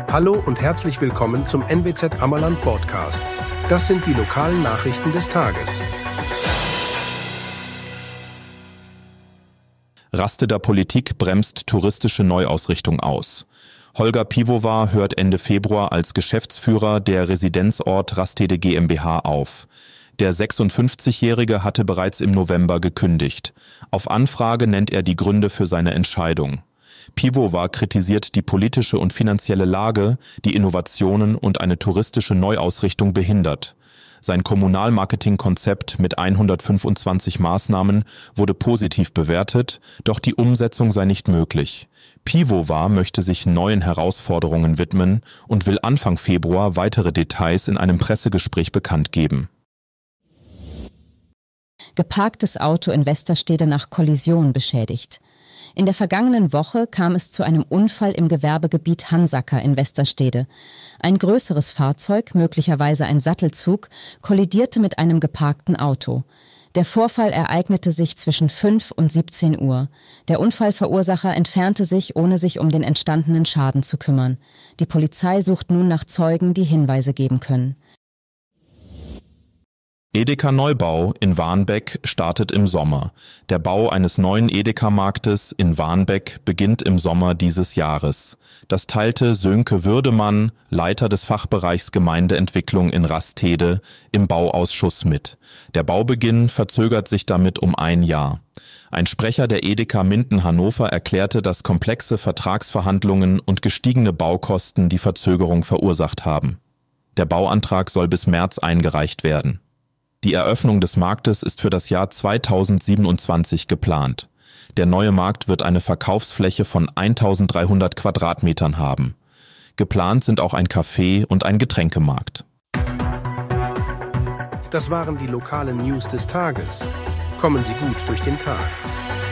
Hallo und herzlich willkommen zum NWZ Ammerland Podcast. Das sind die lokalen Nachrichten des Tages. Rasteder Politik bremst touristische Neuausrichtung aus. Holger Pivovar hört Ende Februar als Geschäftsführer der Residenzort Rastede GmbH auf. Der 56-Jährige hatte bereits im November gekündigt. Auf Anfrage nennt er die Gründe für seine Entscheidung. Pivovar kritisiert die politische und finanzielle Lage, die Innovationen und eine touristische Neuausrichtung behindert. Sein Kommunalmarketingkonzept mit 125 Maßnahmen wurde positiv bewertet, doch die Umsetzung sei nicht möglich. Pivovar möchte sich neuen Herausforderungen widmen und will Anfang Februar weitere Details in einem Pressegespräch bekannt geben. Geparktes Auto in Westerstede nach Kollision beschädigt. In der vergangenen Woche kam es zu einem Unfall im Gewerbegebiet Hansacker in Westerstede. Ein größeres Fahrzeug, möglicherweise ein Sattelzug, kollidierte mit einem geparkten Auto. Der Vorfall ereignete sich zwischen 5 und 17 Uhr. Der Unfallverursacher entfernte sich, ohne sich um den entstandenen Schaden zu kümmern. Die Polizei sucht nun nach Zeugen, die Hinweise geben können. Edeka Neubau in Warnbeck startet im Sommer. Der Bau eines neuen Edeka-Marktes in Warnbeck beginnt im Sommer dieses Jahres. Das teilte Sönke Würdemann, Leiter des Fachbereichs Gemeindeentwicklung in Rastede, im Bauausschuss mit. Der Baubeginn verzögert sich damit um ein Jahr. Ein Sprecher der Edeka Minden Hannover erklärte, dass komplexe Vertragsverhandlungen und gestiegene Baukosten die Verzögerung verursacht haben. Der Bauantrag soll bis März eingereicht werden. Die Eröffnung des Marktes ist für das Jahr 2027 geplant. Der neue Markt wird eine Verkaufsfläche von 1300 Quadratmetern haben. Geplant sind auch ein Café und ein Getränkemarkt. Das waren die lokalen News des Tages. Kommen Sie gut durch den Tag.